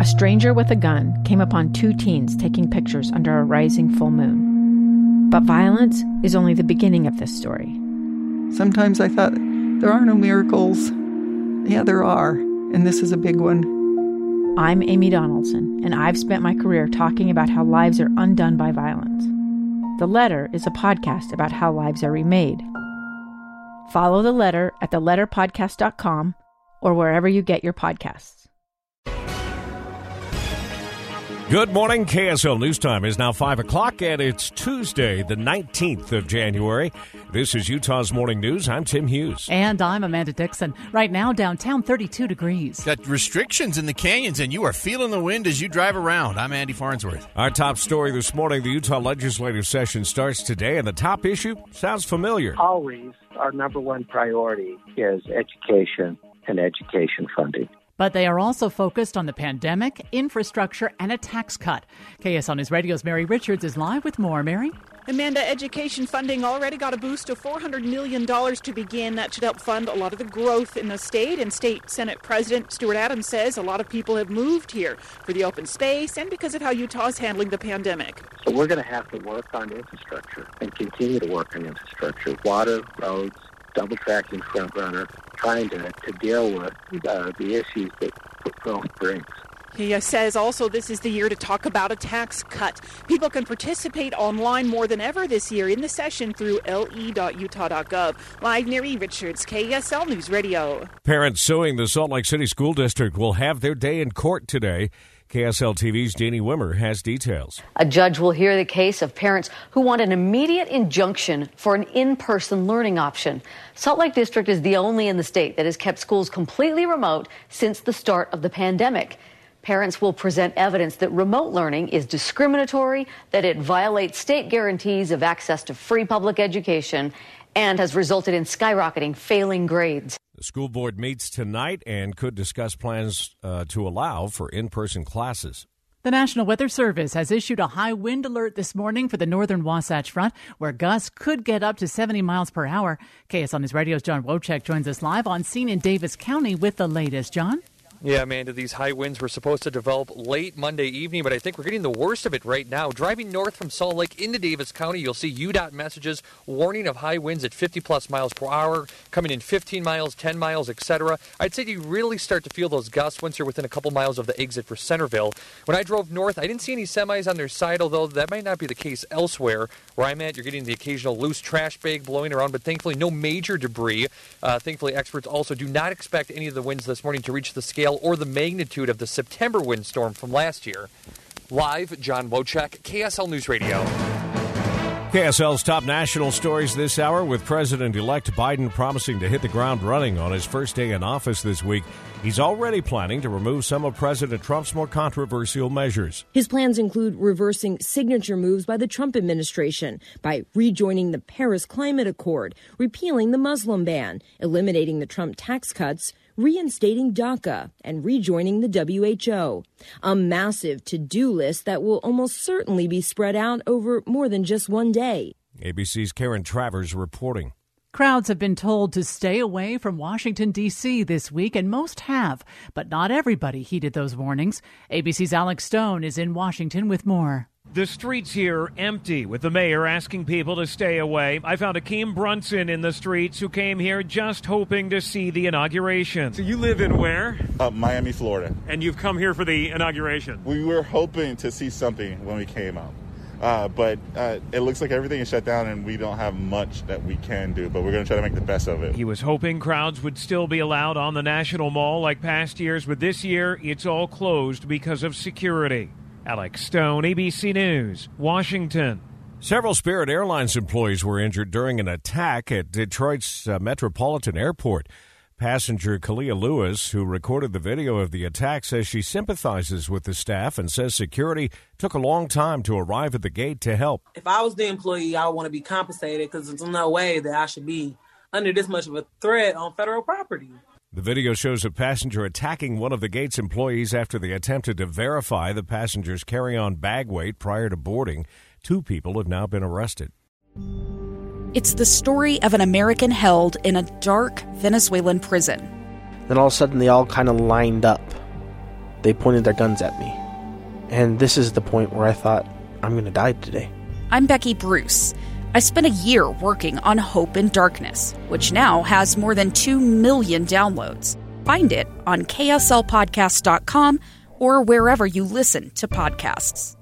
a stranger with a gun came upon two teens taking pictures under a rising full moon. But violence is only the beginning of this story. Sometimes I thought, there are no miracles. Yeah, there are, and this is a big one. I'm Amy Donaldson, and I've spent my career talking about how lives are undone by violence. The Letter is a podcast about how lives are remade. Follow The Letter at theletterpodcast.com or wherever you get your podcasts. Good morning. KSL News Time is now 5 o'clock, and it's Tuesday, the 19th of January. This is Utah's Morning News. I'm Tim Hughes. And I'm Amanda Dixon. Right now, downtown, 32 degrees. Got restrictions in the canyons, and you are feeling the wind as you drive around. I'm Andy Farnsworth. Our top story this morning, the Utah legislative session starts today, and the top issue sounds familiar. Always, our number one priority is education and education funding. But they are also focused on the pandemic, infrastructure, and a tax cut. KSL News Radio's Mary Richards is live with more. Mary? Amanda, education funding already got a boost of $400 million to begin. That should help fund a lot of the growth in the state. And State Senate President Stuart Adams says a lot of people have moved here for the open space and because of how Utah is handling the pandemic. So we're going to have to work on infrastructure and continue to work on infrastructure. Water, roads, double tracking front runner, trying to deal with the issues that growth brings. He says also this is the year to talk about a tax cut. People can participate online more than ever this year in the session through le.utah.gov. Live, Mary Richards, KSL News Radio. Parents suing the Salt Lake City School District will have their day in court today. KSL TV's Jeannie Wimmer has details. A judge will hear the case of parents who want an immediate injunction for an in-person learning option. Salt Lake District is the only in the state that has kept schools completely remote since the start of the pandemic. Parents will present evidence that remote learning is discriminatory, that it violates state guarantees of access to free public education, and has resulted in skyrocketing failing grades. The school board meets tonight and could discuss plans to allow for in-person classes. The National Weather Service has issued a high wind alert this morning for the northern Wasatch Front, where gusts could get up to 70 miles per hour. KSL News Radio's John Wojcik joins us live on scene in Davis County with the latest. John? Yeah, Amanda, these high winds were supposed to develop late Monday evening, but I think we're getting the worst of it right now. Driving north from Salt Lake into Davis County, you'll see UDOT messages warning of high winds at 50-plus miles per hour, coming in 15 miles, 10 miles, etc. I'd say you really start to feel those gusts once you're within a couple miles of the exit for Centerville. When I drove north, I didn't see any semis on their side, although that might not be the case elsewhere. Where I'm at, you're getting the occasional loose trash bag blowing around, but thankfully no major debris. Thankfully, experts also do not expect any of the winds this morning to reach the scale or the magnitude of the September windstorm from last year. Live, John Wojcik, KSL News Radio. KSL's top national stories this hour, with President-elect Biden promising to hit the ground running on his first day in office this week. He's already planning to remove some of President Trump's more controversial measures. His plans include reversing signature moves by the Trump administration by rejoining the Paris Climate Accord, repealing the Muslim ban, eliminating the Trump tax cuts, reinstating DACA, and rejoining the WHO. A massive to-do list that will almost certainly be spread out over more than just one day. ABC's Karen Travers reporting. Crowds have been told to stay away from Washington, D.C. this week, and most have, but not everybody heeded those warnings. ABC's Alex Stone is in Washington with more. The streets here empty, with the mayor asking people to stay away. I found Akeem Brunson in the streets who came here just hoping to see the inauguration. So you live in where? Miami, Florida. And you've come here for the inauguration? We were hoping to see something when we came out. But it looks like everything is shut down and we don't have much that we can do, but we're going to try to make the best of it. He was hoping crowds would still be allowed on the National Mall like past years, but this year it's all closed because of security. Alex Stone, ABC News, Washington. Several Spirit Airlines employees were injured during an attack at Detroit's Metropolitan Airport. Passenger Kalia Lewis, who recorded the video of the attack, says she sympathizes with the staff and says security took a long time to arrive at the gate to help. If I was the employee, I would want to be compensated because there's no way that I should be under this much of a threat on federal property. The video shows a passenger attacking one of the gate's employees after they attempted to verify the passenger's carry-on bag weight prior to boarding. 2 people have now been arrested. It's the story of an American held in a dark Venezuelan prison. Then all of a sudden they all kind of lined up. they pointed their guns at me. And this is the point where I thought, I'm going to die today. I'm Becky Bruce. I spent a year working on Hope in Darkness, which now has more than 2 million downloads. Find it on kslpodcast.com or wherever you listen to podcasts.